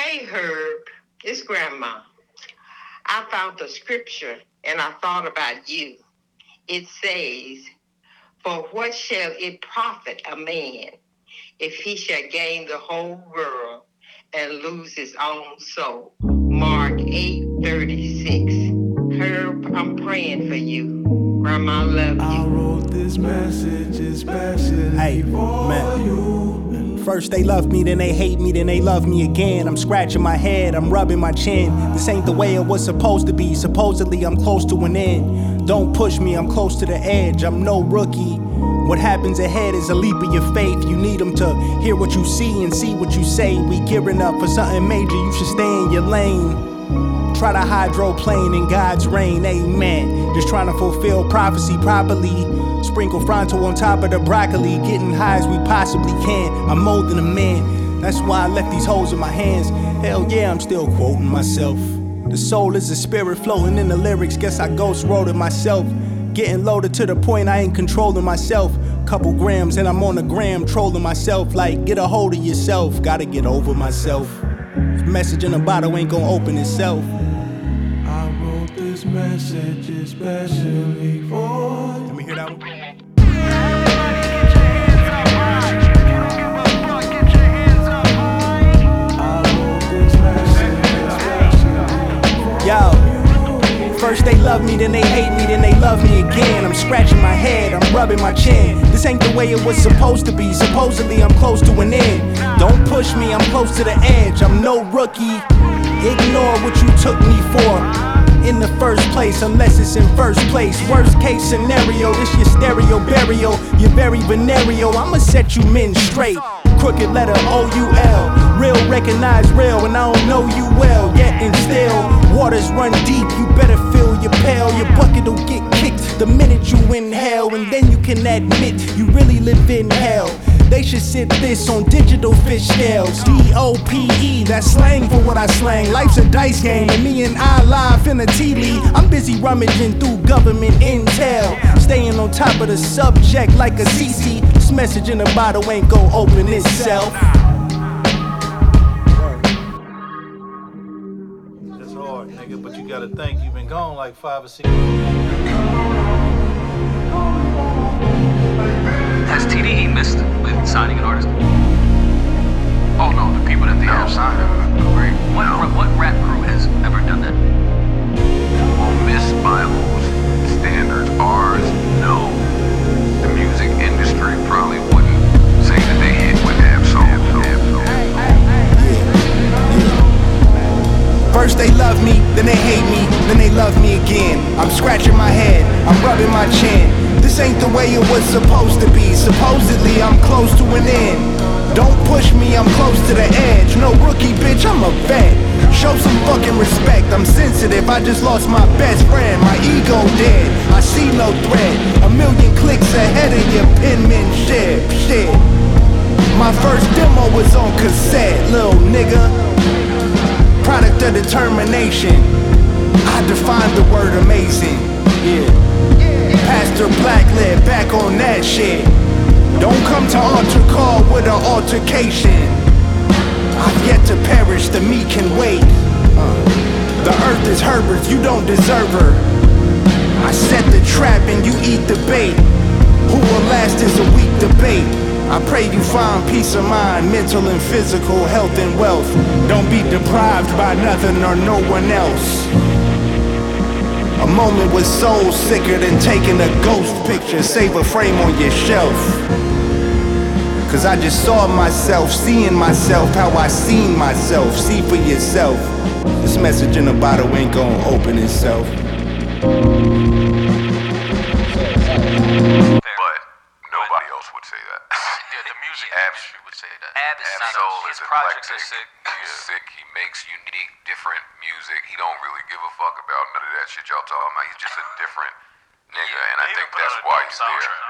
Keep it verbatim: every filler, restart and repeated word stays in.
Hey, Herb, it's Grandma. I found the scripture and I thought about you. It says, for what shall it profit a man if he shall gain the whole world and lose his own soul? Mark eight thirty-six. Herb, I'm praying for you. Grandma love you. I wrote this message especially hey, for man. you. First they love me, then they hate me, then they love me again. I'm scratching my head, I'm rubbing my chin. This ain't the way it was supposed to be. Supposedly I'm close to an end. Don't push me, I'm close to the edge. I'm no rookie. What happens ahead is a leap of your faith. You need them to hear what you see and see what you say. We gearing up for something major, you should stay in your lane. Try to hydroplane in God's rain, amen. Just trying to fulfill prophecy properly. Sprinkle Fronto on top of the broccoli. Getting high as we possibly can. I'm molding a man. That's why I left these holes in my hands. Hell yeah, I'm still quoting myself. The soul is a spirit floating in the lyrics. Guess I ghost wrote it myself. Getting loaded to the point I ain't controlling myself. Couple grams and I'm on the gram trolling myself. Like, get a hold of yourself. Gotta get over myself. Message in a bottle ain't gonna open itself. I wrote this message especially for you. Let me hear that one. Yo, first they love me, then they hate me, then they love me again. I'm scratching my head, I'm rubbing my chin. This ain't the way it was supposed to be. Supposedly I'm close to an end. Don't push me, I'm close to the edge. I'm no rookie. Ignore what you took me for in the first place, unless it's in first place. Worst case scenario, this your stereo burial. You're very venereal, I'ma set you men straight. Crooked letter O U L. Real recognize real, and I don't know you well. Yet and still, waters run deep. You better fill your pail. Your bucket'll get kicked the minute you inhale, and then you can admit you really live in hell. They should sit this on digital fish scales. D O P E, that's slang for what I slang. Life's a dice game, and me and I live in a tea league. I'm busy rummaging through government intel, staying on top of the subject like a C C. This message in the bottle ain't gon' open itself. That's hard, nigga, but you gotta think you've been gone like five or six years. Has T D E missed with signing an artist? Oh no, the people that they no. have signed are great. What, no. what rap crew has ever done that? Well, missed by whose standards? Ours? No. The music industry probably wouldn't say that they hit with Ab-Soul. First they love me, then they hate me, then they love me again. I'm scratching my head, I'm rubbing my chin. This ain't the way it was supposed to be. Supposedly I'm close to an end. Don't push me, I'm close to the edge. No rookie, bitch, I'm a vet. Show some fucking respect, I'm sensitive. I just lost my best friend, my ego dead. I see no threat, a million clicks ahead of your penmanship. Shit. My first demo was on cassette, little nigga. Product of determination. I defined the word amazing. Yeah. Pastor Blacklit back on that shit. Don't come to altar call with an altercation. I've yet to perish, the meat can wait. uh, The earth is Herbert's, you don't deserve her. I set the trap and you eat the bait. Who will last is a weak debate. I pray you find peace of mind, mental and physical, health and wealth. Don't be deprived by nothing or no one else. A moment with soul sicker than taking a ghost picture. Save a frame on your shelf. Cause I just saw myself, seeing myself, how I seen myself. See for yourself. This message in the bottle ain't gonna open itself. But nobody else would say that. Yeah, the music industry would say that. Ab is sick. Ab-Soul His is projects are eclectic. sick. He's sick. He makes unique, different music. He don't really give a fuck about none of that shit y'all talking about. He's just a different nigga, and I think that's why he's there.